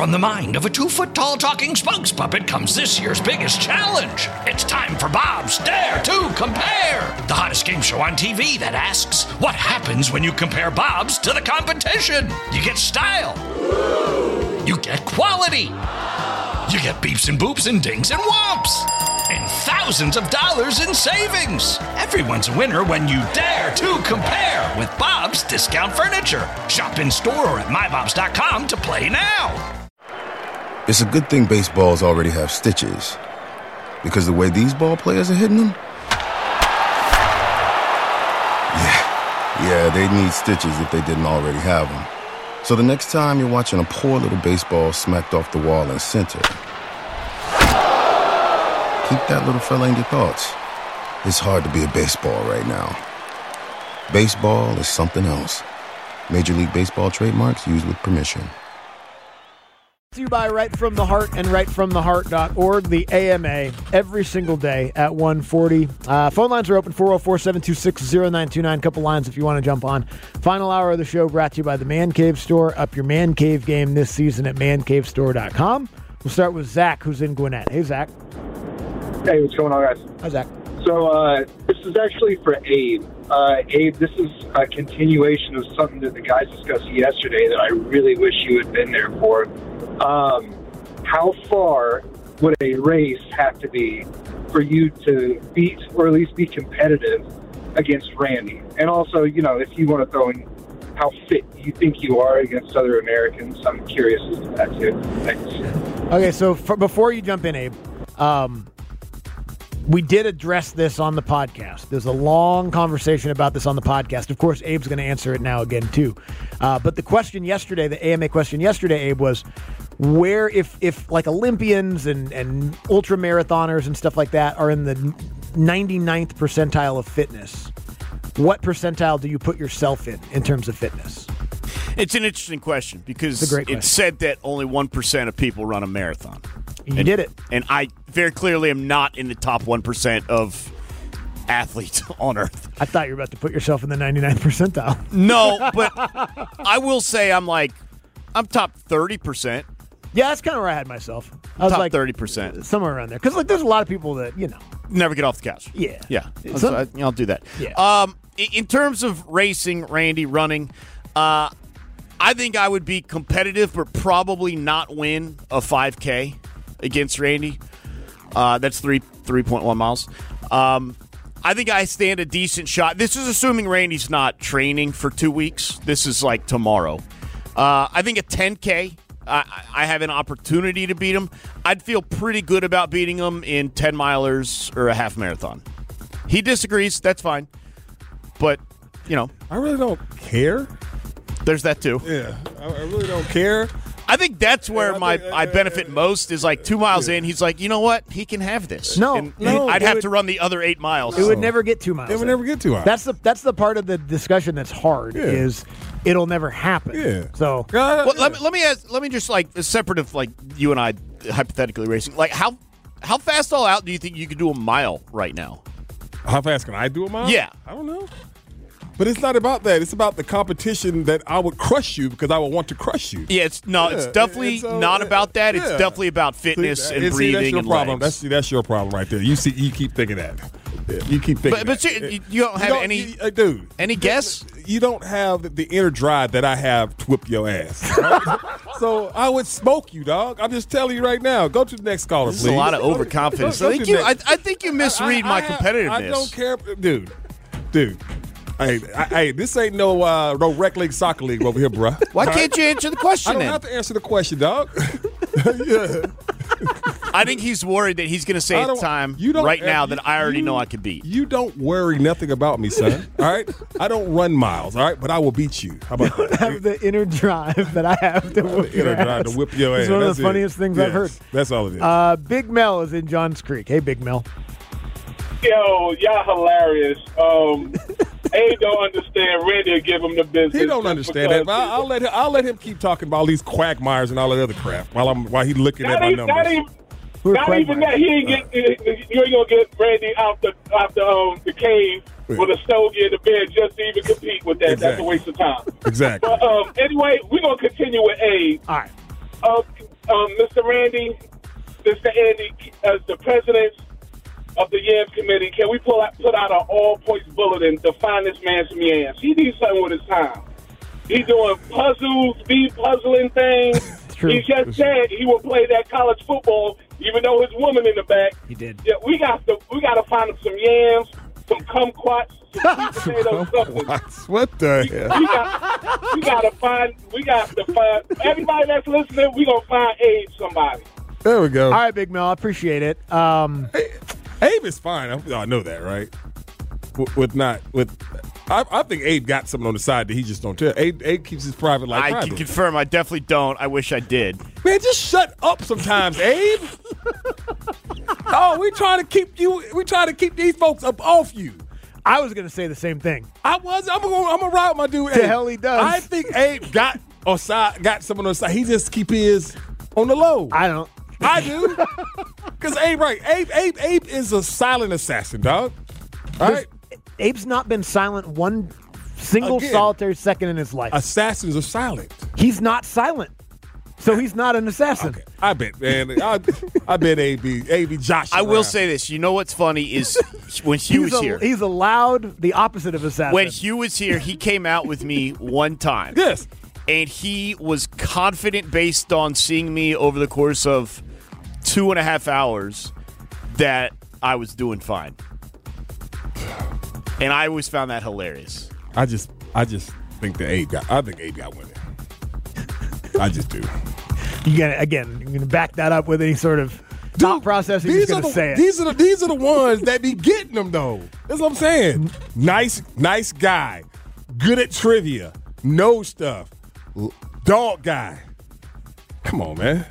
From the mind of a 2-foot-tall talking spokes puppet comes this year's biggest challenge. It's time for Bob's Dare to Compare, the hottest game show on TV that asks, what happens when you compare Bob's to the competition? You get style. You get quality. You get beeps and boops and dings and whomps. And thousands of dollars in savings. Everyone's a winner when you dare to compare with Bob's Discount Furniture. Shop in store or at mybobs.com to play now. It's a good thing baseballs already have stitches, because the way these ball players are hitting them, yeah, they'd need stitches if they didn't already have them. So the next time you're watching a poor little baseball smacked off the wall in center, keep that little fella in your thoughts. It's hard to be a baseball right now. Baseball is something else. Major League Baseball trademarks used with permission. To you by Right From the Heart and rightfromtheheart.org, the AMA, every single day at 1:40. Phone lines are open, 404-726-0929. Couple lines if you want to jump on. Final hour of the show brought to you by the Man Cave Store. Up your Man Cave game this season at mancavestore.com. We'll start with Zach, who's in Gwinnett. Hey, Zach. Hey, what's going on, guys? Hi, Zach. So this is actually for Abe. Abe, this is a continuation of something that the guys discussed yesterday that I really wish you had been there for. How far would a race have to be for you to beat or at least be competitive against Randy? And also, you know, if you want to throw in how fit you think you are against other Americans, I'm curious as to that too. Thanks. Okay, so before you jump in, Abe, we did address this on the podcast. There's a long conversation about this on the podcast. Of course, Abe's going to answer it now again, too. But the question yesterday, the AMA question yesterday, Abe, was where if like Olympians and ultra marathoners and stuff like that are in the 99th percentile of fitness, what percentile do you put yourself in terms of fitness? It's an interesting question because It's a great question. It said that only 1% of people run a marathon. You did it. And I very clearly am not in the top 1% of athletes on Earth. I thought you were about to put yourself in the 99th percentile. No, but I will say I'm top 30%. Yeah, that's kind of where I had myself. I was Top like 30%. somewhere around there. Because like, there's a lot of people that, you know. Never get off the couch. Yeah. Yeah. I'll do that. Yeah. In terms of racing, Randy, running, I think I would be competitive but probably not win a 5K against Randy. That's 3.1 miles. I think I stand a decent shot. This is assuming Randy's not training for 2 weeks. This is like tomorrow. I think a 10K, I have an opportunity to beat him. I'd feel pretty good about beating him in 10-milers or a half marathon. He disagrees. That's fine. But, you know. I really don't care. There's that too. Yeah, I really don't care. I think that's where I benefit most is like 2 miles in. He's like, you know what? He can have this. No, I'd have to run the other 8 miles. It would never get 2 miles. It would never get 2 miles. That's the part of the discussion that's hard is it'll never happen. Yeah. So well, let me just like separate of like you and I hypothetically racing. Like how fast all out do you think you could do a mile right now? How fast can I do a mile? Yeah. I don't know. But it's not about that. It's about the competition that I would crush you because I would want to crush you. Yeah, it's definitely not about that. It's definitely about fitness and breathing that's your and problem. legs. That's your problem right there. You keep thinking that. You keep thinking But you don't have any dude. Any guess? You don't have the inner drive that I have to whip your ass. Right? So I would smoke you, dog. I'm just telling you right now. Go to the next caller, This please. is a lot of overconfidence. I think you misread my competitiveness. I don't care, dude. Hey, this ain't no rec league, soccer league over here, bro. Why can't you answer the question I don't then? have to answer the question, dog. Yeah. I think he's worried that he's going to say at the time now that I already know I could beat. You don't worry nothing about me, son. All right? I don't run miles, all right? But I will beat you. How about that? I have the inner drive that I have to whip your ass. To whip your ass. It's one of That's the funniest things I've heard. That's all it is. Big Mel is in Johns Creek. Hey, Big Mel. Yo, y'all hilarious. Abe don't understand. Randy will give him the business. He don't understand that. But I'll let him keep talking about all these quagmires and all that other crap while he's looking at my numbers. Not even that. You ain't gonna get Randy out the cave with a stogie in the bed just to even compete with that. Exactly. That's a waste of time. Exactly. But anyway, we're gonna continue with Abe. All right. Mr. Randy, Mr. Andy, as the president of the Yams Committee, can we put out an all-points bulletin to find this man some yams? He needs something with his time. He's doing puzzles, speed puzzling things. True. He just said he will play that college football, even though his woman in the back. He did. Yeah, we got to find him some yams, some kumquats, some sweet potatoes, something. What the hell? We got to find everybody that's listening. We gonna find Abe somebody. There we go. All right, Big Mel, I appreciate it. Abe is fine. I know that, right? I think Abe got something on the side that he just don't tell. Abe keeps his private life private. I can confirm I definitely don't. I wish I did. Man, just shut up sometimes, Abe. Oh, we trying to keep these folks up off you. I was going to say the same thing. I'm gonna ride with my dude. The Abe. hell he does. I think Abe got someone on the side. He just keep his on the low. I don't. I do. Because Abe is a silent assassin, dog. All right? Abe's not been silent one single Again, solitary second in his life. Assassins are silent. He's not silent. So he's not an assassin. Okay. I bet, man. I bet AB Josh. I will say this. You know what's funny is when Hugh was here. He's allowed the opposite of assassin. When Hugh was here, he came out with me one time. Yes. And he was confident based on seeing me over the course of 2.5 hours that I was doing fine. And I always found that hilarious. I just think that Abe got winning. I just do. You're gonna back that up with any sort of thought process. You're just gonna say it. These are the ones that be getting them though. That's what I'm saying. Nice guy, good at trivia, knows stuff, dog guy. Come on, man.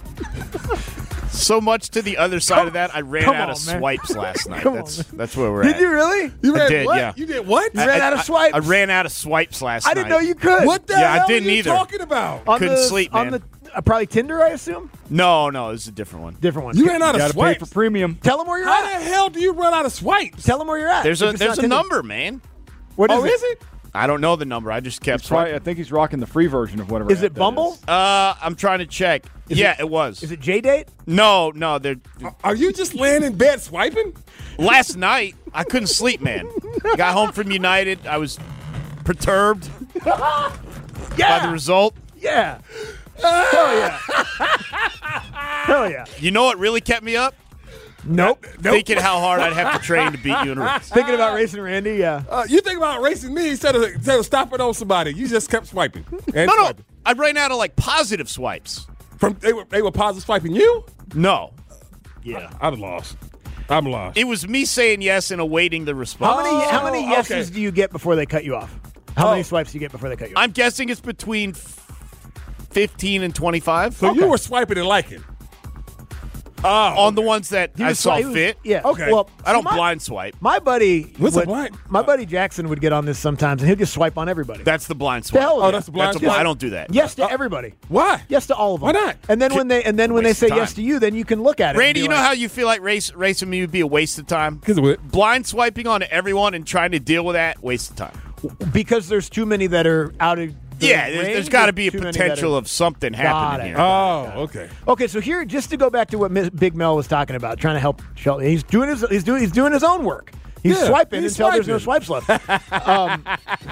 So much to the other side of that, I ran out of swipes last night. That's where we're at. Did you really? I did, what? yeah. You did what? You ran out of swipes? I ran out of swipes last night. I didn't know you could. What the Yeah, I hell didn't are you either. talking about? Couldn't sleep, man. On the probably Tinder, I assume. No, it was a different one. Different one. You ran out of Gotta pay swipes. for premium. Tell them where you're How at. the hell do you run out of swipes? Tell them where you're at. There's If it's not a Tinder. number, man. What is Oh, it? is it? I don't know the number. I just kept Probably, swiping. I think he's rocking the free version of whatever. Is app it Bumble? that I'm trying to check. It was. Is it J-Date? No. Are you just laying in bed swiping? Last night, I couldn't sleep, man. Got home from United. I was perturbed by the result. Yeah. Hell yeah. Hell yeah. You know what really kept me up? Nope. Thinking how hard I'd have to train to beat you in a race. Thinking about racing Randy, yeah. You think about racing me instead of stopping on somebody. You just kept swiping. And No. swiping. I ran out of positive swipes. They were positive swiping you? No. Yeah. I'm lost. I'm lost. It was me saying yes and awaiting the response. How many yeses okay. do you get before they cut you off? How many swipes do you get before they cut you off? I'm guessing it's between 15 and 25. So you were swiping and liking. On the ones that I saw he was- fit. Yeah. Okay. Well, I don't my- blind swipe. My buddy, What's a blind? My buddy Jackson would get on this sometimes, and he'll just swipe on everybody. That's the blind swipe. hell Oh, yeah. that's the blind That's a swipe? blind. I don't do that. Yes to everybody. Why? Yes to all of them. Why not? And then when they Waste say of yes time. to you, then you can look at it. Randy, and you be know like, how you feel like racing me would be a waste of time? Because of what? Blind swiping on everyone and trying to deal with that, waste of time. because there's too many that are out of the Yeah, range, there's got to be a too many that potential are- of something happening it. here. Oh, okay. Okay, so here, just to go back to what Big Mel was talking about, trying to help Shelton. He's doing his own work. He's Yeah, swiping he's until there's no swiping. swipes left.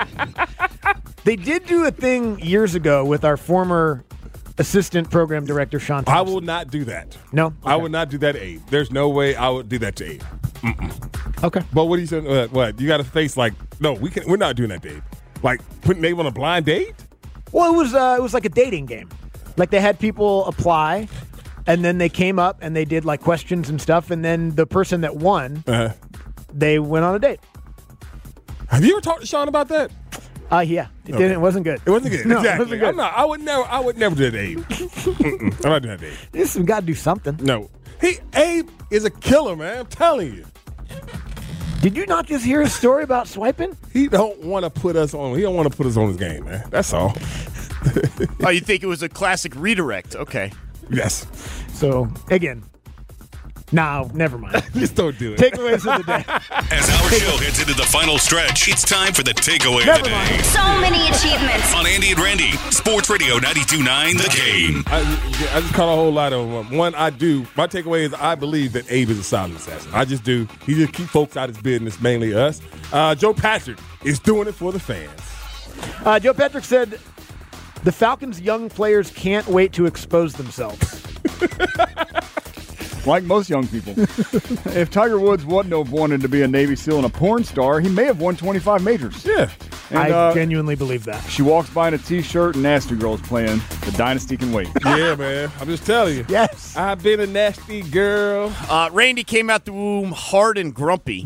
They did do a thing years ago with our former assistant program director, Sean I Thompson. will not do that. No? I Okay. would not do that to Abe. There's no way I would do that to Abe. Okay. But what are you saying? What? You got to face no, we're not doing that to Abe. Like putting Abe on a blind date? Well, it was like a dating game. Like they had people apply, and then they came up and they did like questions and stuff, and then the person that won, they went on a date. Have you ever talked to Sean about that? Yeah, it didn't. It wasn't good. It wasn't good. No, exactly. it wasn't good. I would never do that to Abe. I'm not doing that to Abe. Listen, we got to do something. No. Abe is a killer, man. I'm telling you. Did you not just hear a story about swiping? He don't want to put us on. He don't want to put us on his game, man. That's all. Oh, you think it was a classic redirect? Okay. Yes. So again, No, never mind. Just don't do it. Takeaways of the day. As our show heads into the final stretch, it's time for the takeaway of the day. So many achievements. On Andy and Randy, Sports Radio 92.9 The Game. I just caught a whole lot of them. One, my takeaway is I believe that Abe is a silent assassin. I just do. He just keeps folks out of his business, mainly us. Joe Patrick is doing it for the fans. Joe Patrick said the Falcons' young players can't wait to expose themselves. Like most young people. If Tiger Woods wouldn't have wanted to be a Navy SEAL and a porn star, he may have won 25 majors. Yeah. And, I genuinely believe that. She walks by in a T-shirt and Nasty Girl's playing. The Dynasty can wait. Yeah, man. I'm just telling you. Yes. I've been a nasty girl. Randy came out the womb hard and grumpy.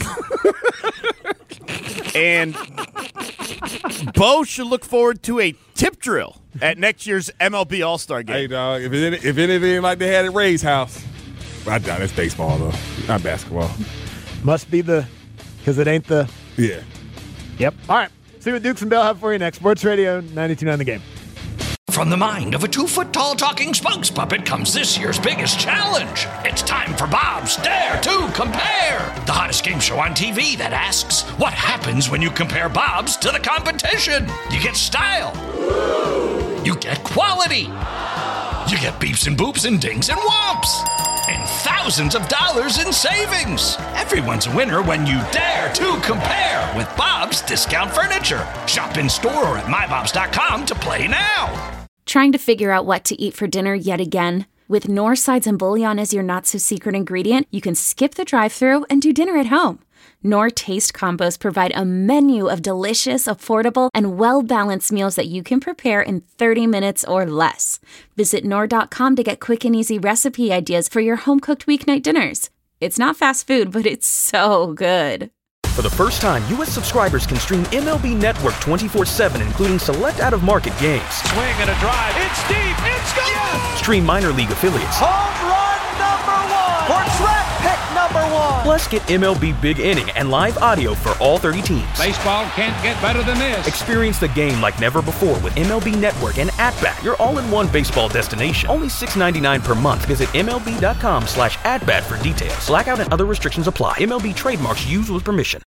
And Bo should look forward to a tip drill at next year's MLB All-Star Game. Hey, dog, if anything like they had at Ray's house, I doubt it's baseball, though, not basketball. Must be because it ain't the. Yeah. Yep. All right. See what Dukes and Bell have for you next. Sports Radio 92.9 The Game. From the mind of a 2-foot-tall talking spokes puppet comes this year's biggest challenge. It's time for Bob's Dare to Compare, the hottest game show on TV that asks, what happens when you compare Bob's to the competition? You get style. You get quality. You get beeps and boops and dings and whomps. And thousands of dollars in savings. Everyone's a winner when you dare to compare with Bob's Discount Furniture. Shop in store or at mybobs.com to play now. Trying to figure out what to eat for dinner yet again? With Knorr sides and bouillon as your not-so-secret ingredient, you can skip the drive-thru and do dinner at home. Knorr Taste Combos provide a menu of delicious, affordable, and well-balanced meals that you can prepare in 30 minutes or less. Visit Knorr.com to get quick and easy recipe ideas for your home-cooked weeknight dinners. It's not fast food, but it's so good. For the first time, U.S. subscribers can stream MLB Network 24/7, including select out-of-market games. Swing and a drive. It's deep. It's gone. Yes. Stream minor league affiliates. Home run number 1. For draft pick number 1. Plus, get MLB Big Inning and live audio for all 30 teams. Baseball can't get better than this. Experience the game like never before with MLB Network and At-Bat, your all-in-one baseball destination. Only $6.99 per month. Visit MLB.com/atbat for details. Blackout and other restrictions apply. MLB trademarks used with permission.